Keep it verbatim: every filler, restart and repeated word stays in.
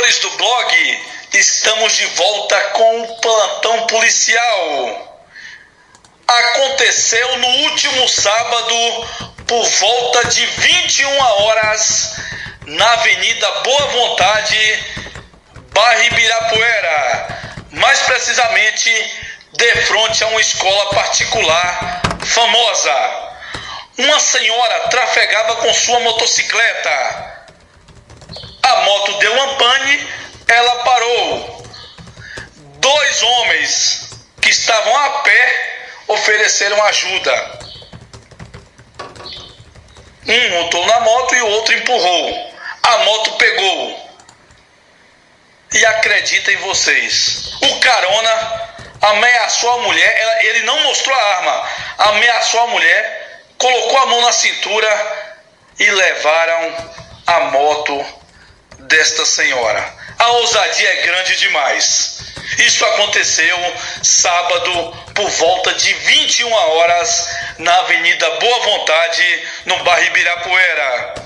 Seguidores do blog, estamos de volta com o plantão policial. Aconteceu no último sábado, por volta de vinte e uma horas, na Avenida Boa Vontade, bairro Ibirapuera, mais precisamente de frente a uma escola particular famosa. Uma senhora trafegava com sua motocicleta. A moto deu uma pane, ela parou. Dois homens que estavam a pé ofereceram ajuda. Um montou na moto e o outro empurrou. A moto pegou. E acreditem vocês, o carona ameaçou a mulher. Ela, ele não mostrou a arma, ameaçou a mulher, colocou a mão na cintura e levaram a moto desta senhora. A ousadia é grande demais. Isso aconteceu sábado por volta de vinte e uma horas na Avenida Boa Vontade, no bairro Ibirapuera.